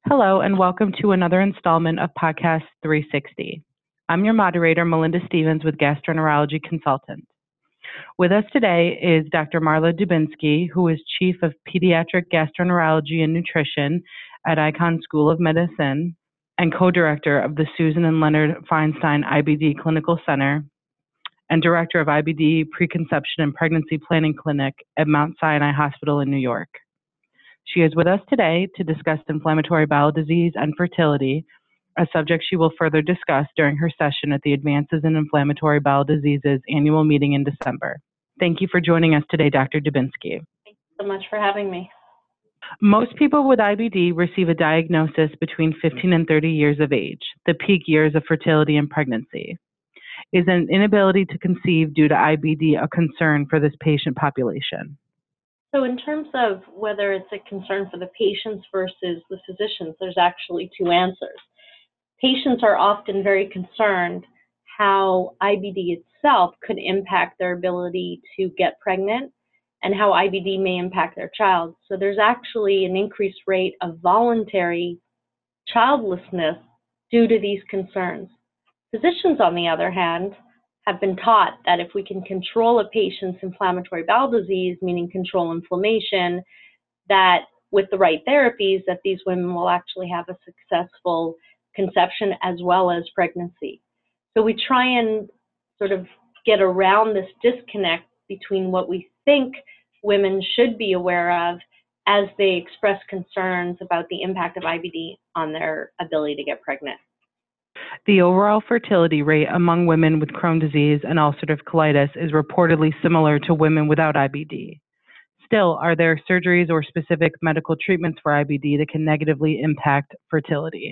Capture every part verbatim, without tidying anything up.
Hello, and welcome to another installment of Podcast three sixty. I'm your moderator, Melinda Stevens with Gastroenterology Consultant. With us today is Doctor Marla Dubinsky, who is Chief of Pediatric Gastroenterology and Nutrition at Icahn School of Medicine and co-director of the Susan and Leonard Feinstein I B D Clinical Center and director of I B D Preconception and Pregnancy Planning Clinic at Mount Sinai Hospital in New York. She is with us today to discuss inflammatory bowel disease and fertility, a subject she will further discuss during her session at the Advances in Inflammatory Bowel Diseases annual meeting in December. Thank you for joining us today, Doctor Dubinsky. Thanks so much for having me. Most people with I B D receive a diagnosis between fifteen and thirty years of age, the peak years of fertility and pregnancy. Is an inability to conceive due to I B D a concern for this patient population? So in terms of whether it's a concern for the patients versus the physicians, there's actually two answers. Patients are often very concerned how I B D itself could impact their ability to get pregnant and how I B D may impact their child. So there's actually an increased rate of voluntary childlessness due to these concerns. Physicians, on the other hand, have been taught that if we can control a patient's inflammatory bowel disease, meaning control inflammation, that with the right therapies, that these women will actually have a successful conception as well as pregnancy. So we try and sort of get around this disconnect between what we think women should be aware of as they express concerns about the impact of I B D on their ability to get pregnant. The overall fertility rate among women with Crohn's disease and ulcerative colitis is reportedly similar to women without I B D. Still, are there surgeries or specific medical treatments for I B D that can negatively impact fertility?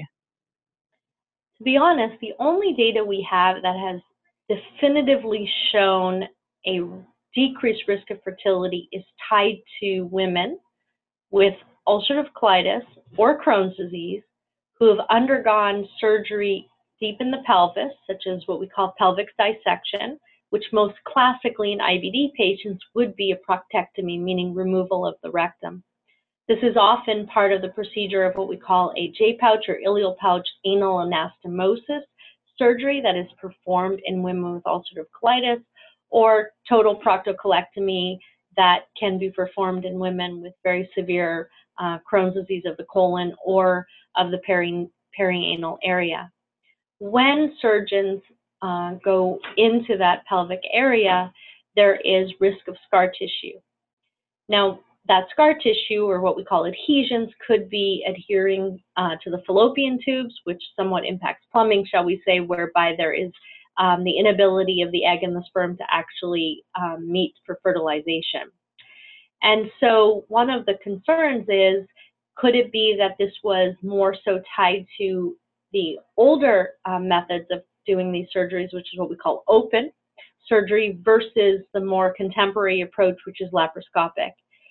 To be honest, the only data we have that has definitively shown a decreased risk of fertility is tied to women with ulcerative colitis or Crohn's disease who have undergone surgery deep in the pelvis, such as what we call pelvic dissection, which most classically in I B D patients would be a proctectomy, meaning removal of the rectum. This is often part of the procedure of what we call a J-pouch or ileal pouch anal anastomosis surgery that is performed in women with ulcerative colitis, or total proctocolectomy that can be performed in women with very severe uh, Crohn's disease of the colon or of the peri perianal area. When surgeons uh, go into that pelvic area, there is risk of scar tissue. Now, that scar tissue, or what we call adhesions, could be adhering uh, to the fallopian tubes, which somewhat impacts plumbing, shall we say, whereby there is um, the inability of the egg and the sperm to actually um, meet for fertilization. And so one of the concerns is, could it be that this was more so tied to the older uh, methods of doing these surgeries, which is what we call open surgery, versus the more contemporary approach, which is laparoscopic.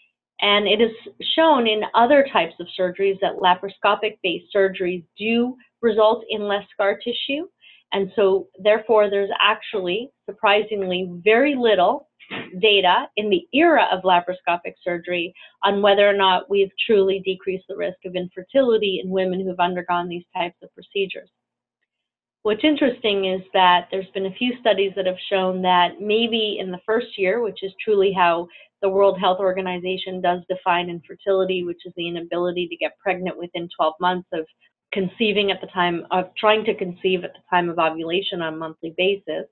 And it is shown in other types of surgeries that laparoscopic-based surgeries do result in less scar tissue. And so, therefore, there's actually, surprisingly, very little data in the era of laparoscopic surgery on whether or not we've truly decreased the risk of infertility in women who've undergone these types of procedures. What's interesting is that there's been a few studies that have shown that maybe in the first year, which is truly how the World Health Organization does define infertility, which is the inability to get pregnant within twelve months of conceiving at the time of trying to conceive at the time of ovulation on a monthly basis,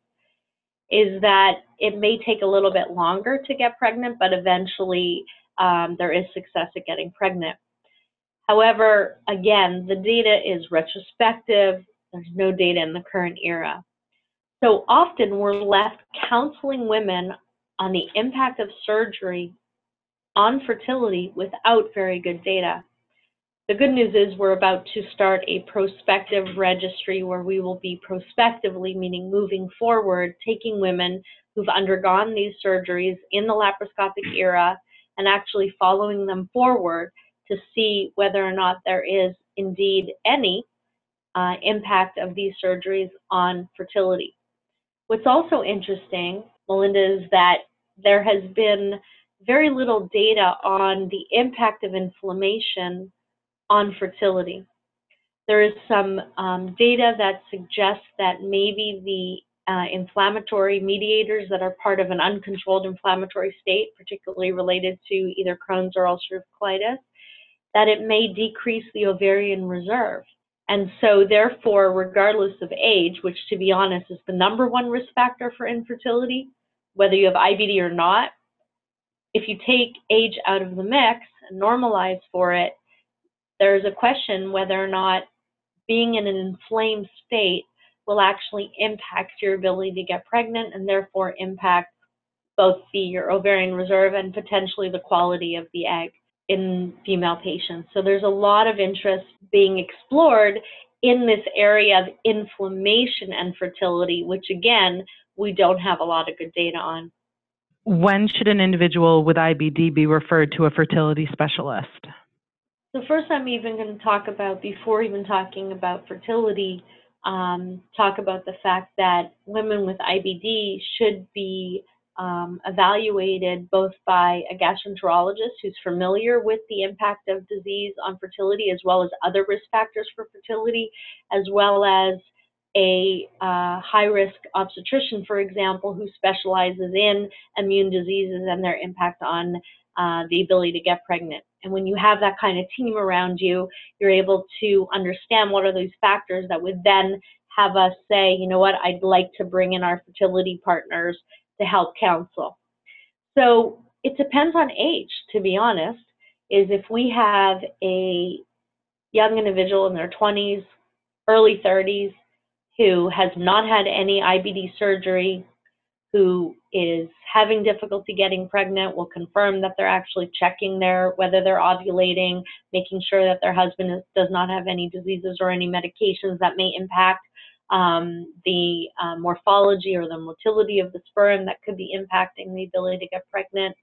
is that it may take a little bit longer to get pregnant, but eventually um, there is success at getting pregnant. However, again, the data is retrospective. There's no data in the current era. So often we're left counseling women on the impact of surgery on fertility without very good data. The good news is we're about to start a prospective registry where we will be prospectively, meaning moving forward, taking women who've undergone these surgeries in the laparoscopic era and actually following them forward to see whether or not there is indeed any uh, impact of these surgeries on fertility. What's also interesting, Melinda, is that there has been very little data on the impact of inflammation on fertility. There is some um, data that suggests that maybe the uh, inflammatory mediators that are part of an uncontrolled inflammatory state, particularly related to either Crohn's or ulcerative colitis, that it may decrease the ovarian reserve. And so therefore, regardless of age, which to be honest is the number one risk factor for infertility, whether you have I B D or not, if you take age out of the mix and normalize for it, there's a question whether or not being in an inflamed state will actually impact your ability to get pregnant and therefore impact both the, your ovarian reserve and potentially the quality of the egg in female patients. So there's a lot of interest being explored in this area of inflammation and fertility, which again, we don't have a lot of good data on. When should an individual with I B D be referred to a fertility specialist? So first I'm even going to talk about, before even talking about fertility, um, talk about the fact that women with I B D should be um, evaluated both by a gastroenterologist who's familiar with the impact of disease on fertility, as well as other risk factors for fertility, as well as a uh, high-risk obstetrician, for example, who specializes in immune diseases and their impact on uh, the ability to get pregnant. And when you have that kind of team around you, you're able to understand what are those factors that would then have us say, you know what, I'd like to bring in our fertility partners to help counsel. So it depends on age, to be honest, is if we have a young individual in their twenties, early thirties, who has not had any I B D surgery, who is having difficulty getting pregnant, will confirm that they're actually checking their, whether they're ovulating, making sure that their husband is, does not have any diseases or any medications that may impact um, the uh, morphology or the motility of the sperm that could be impacting the ability to get pregnant.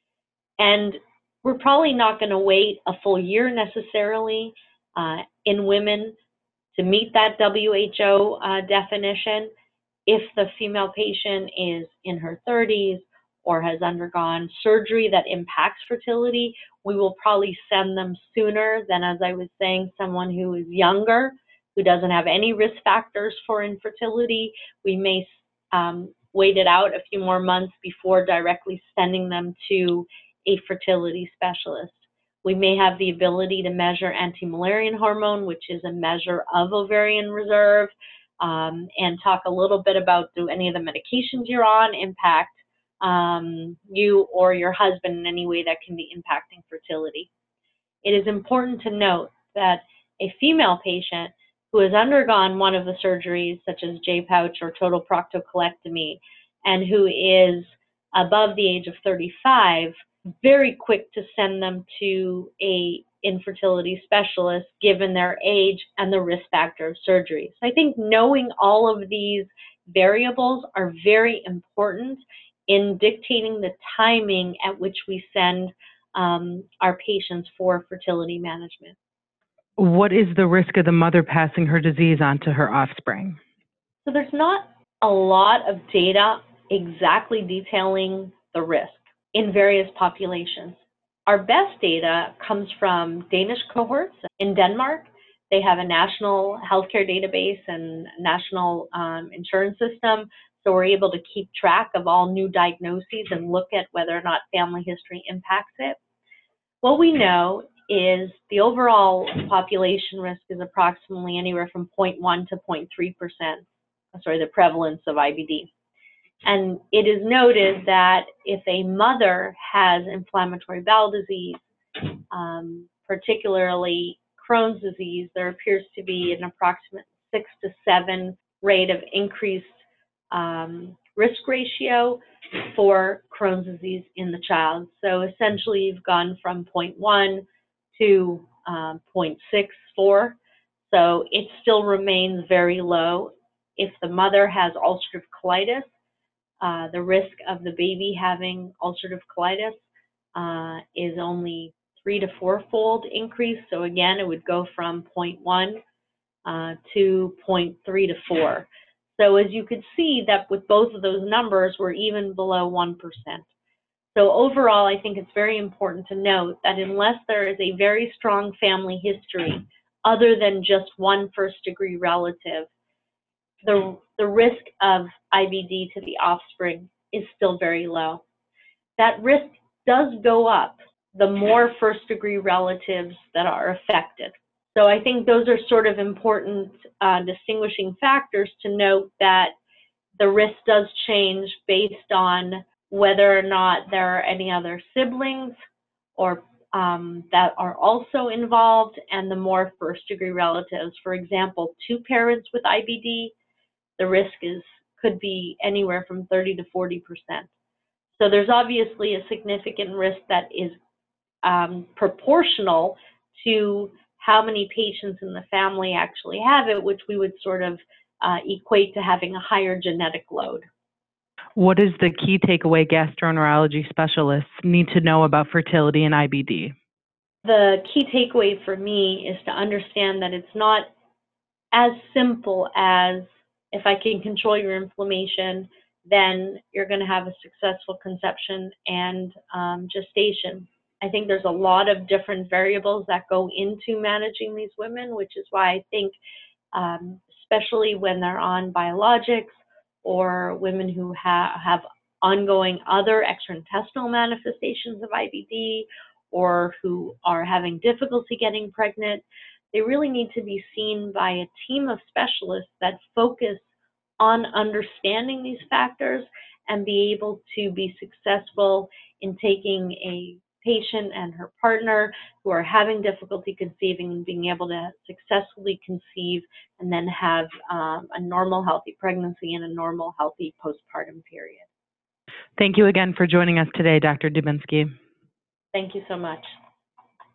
And we're probably not going to wait a full year necessarily uh, in women to meet that W H O uh, definition. If the female patient is in her thirties or has undergone surgery that impacts fertility, we will probably send them sooner than, as I was saying, someone who is younger, who doesn't have any risk factors for infertility. We may um, wait it out a few more months before directly sending them to a fertility specialist. We may have the ability to measure anti-Müllerian hormone, which is a measure of ovarian reserve, um, and talk a little bit about, do any of the medications you're on impact um, you or your husband in any way that can be impacting fertility. It is important to note that a female patient who has undergone one of the surgeries, such as J-pouch or total proctocolectomy, and who is above the age of thirty-five, very quick to send them to a infertility specialist given their age and the risk factor of surgery. So I think knowing all of these variables are very important in dictating the timing at which we send um, our patients for fertility management. What is the risk of the mother passing her disease on to her offspring? So there's not a lot of data exactly detailing the risk in various populations. Our best data comes from Danish cohorts in Denmark. They have a national healthcare database and national um, insurance system, so we're able to keep track of all new diagnoses and look at whether or not family history impacts it. What we know is the overall population risk is approximately anywhere from zero point one to zero point three percent, sorry, the prevalence of I B D. And it is noted that if a mother has inflammatory bowel disease, um, particularly Crohn's disease, there appears to be an approximate six to seven rate of increased um, risk ratio for Crohn's disease in the child. So essentially, you've gone from zero point one to um, zero point six four. So it still remains very low. If the mother has ulcerative colitis, Uh, the risk of the baby having ulcerative colitis uh, is only three to four-fold increase. So again, it would go from zero point one uh, to zero point three to four. So as you could see that with both of those numbers, we're even below one percent. So overall, I think it's very important to note that unless there is a very strong family history other than just one first-degree relative, the, the risk of I B D to the offspring is still very low. That risk does go up the more first-degree relatives that are affected. So I think those are sort of important uh, distinguishing factors to note, that the risk does change based on whether or not there are any other siblings or um, that are also involved, and the more first-degree relatives. For example, two parents with I B D, the risk is could be anywhere from thirty to forty percent. So there's obviously a significant risk that is um, proportional to how many patients in the family actually have it, which we would sort of uh, equate to having a higher genetic load. What is the key takeaway gastroenterology specialists need to know about fertility and I B D? The key takeaway for me is to understand that it's not as simple as, if I can control your inflammation, then you're going to have a successful conception and um, gestation. I think there's a lot of different variables that go into managing these women, which is why I think, um, especially when they're on biologics, or women who ha have ongoing other extraintestinal manifestations of I B D, or who are having difficulty getting pregnant, they really need to be seen by a team of specialists that focus on understanding these factors and be able to be successful in taking a patient and her partner who are having difficulty conceiving and being able to successfully conceive and then have um, a normal, healthy pregnancy and a normal, healthy postpartum period. Thank you again for joining us today, Doctor Dubinsky. Thank you so much.